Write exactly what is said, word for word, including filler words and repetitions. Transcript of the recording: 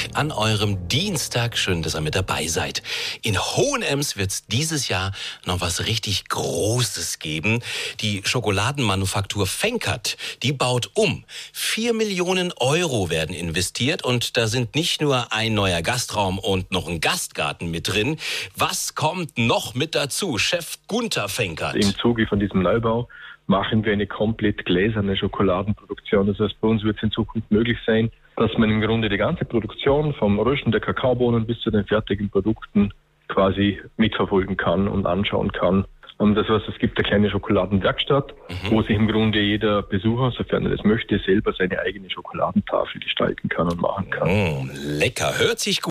an eurem Dienstag. Schön, dass ihr mit dabei seid. In Hohenems wird es dieses Jahr noch was richtig Großes geben. Die Schokoladenmanufaktur Venkert, die baut um. Vier Millionen Euro werden investiert und da sind nicht nur ein neuer Gastraum und noch ein Gastgarten mit drin. Was kommt noch mit dazu? Chef Gunther Venkert. Im Zuge von diesem Neubau machen wir eine komplett gläserne Schokoladenproduktion. Das heißt, bei uns wird es in Zukunft möglich sein, dass man im Grunde die ganze Produktion vom Rösten der Kakaobohnen bis zu den fertigen Produkten quasi mitverfolgen kann und anschauen kann. Und das heißt, es gibt eine kleine Schokoladenwerkstatt, mhm. wo sich im Grunde jeder Besucher, sofern er das möchte, selber seine eigene Schokoladentafel gestalten kann und machen kann. Mm, lecker, hört sich gut.